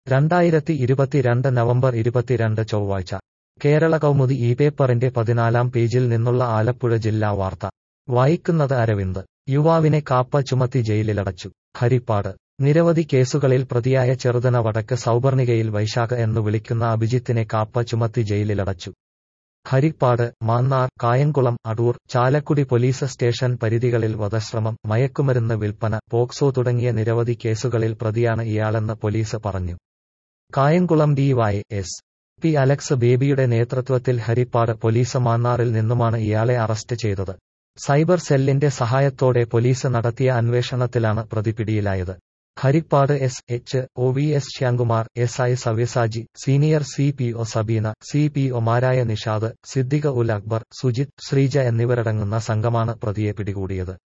2022 November 22 ചൊവ്വാഴ്ച കേരള കൗമുദി ഈ പേപ്പറിന്റെ 14-ാം പേജിൽ നിന്നുള്ള ആലപ്പുഴ ജില്ലാ വാർത്ത വായിക്കുന്നത് അരവിന്ദ്. യുവാവിനെ കാപ്പ ചുമത്തി ജയിലിലടച്ചു. ഹരിപ്പാട് നിരവധി കേസുകളിൽ പ്രതിയായ ചെറുതന വടക്ക് സൗപർണികയിൽ വൈശാഖ എന്നു വിളിക്കുന്ന അഭിജിത്തിനെ കാപ്പ ചുമത്തി ജയിലിലടച്ചു. ഹരിപ്പാട്, മാന്നാർ, കായംകുളം, അടൂർ, ചാലക്കുടി പോലീസ് സ്റ്റേഷൻ പരിധികളിൽ വധശ്രമം, മയക്കുമരുന്ന് വിൽപ്പന, പോക്സോ തുടങ്ങിയ നിരവധി കേസുകളിൽ പ്രതിയാണ് ഇയാളെന്ന് പോലീസ് പറഞ്ഞു. കായംകുളം DYS പി അലക്സ് ബേബിയുടെ നേതൃത്വത്തിൽ ഹരിപ്പാട് പോലീസ് മാന്നാറിൽ നിന്നുമാണ് ഇയാളെ അറസ്റ്റ് ചെയ്തത്. സൈബർ സെല്ലിന്റെ സഹായത്തോടെ പോലീസ് നടത്തിയ അന്വേഷണത്തിലാണ് പ്രതി പിടിയിലായത്. Harippad SHOVS Shyamkumar, SI Savyasachi, senior CPO Sabeena, CPOമാരായ നിഷാദ്, സിദ്ദിഖ് ഉൽ അക്ബർ, സുജിത്, ശ്രീജ എന്നിവരടങ്ങുന്ന സംഘമാണ് പ്രതിയെ പിടികൂടിയത്.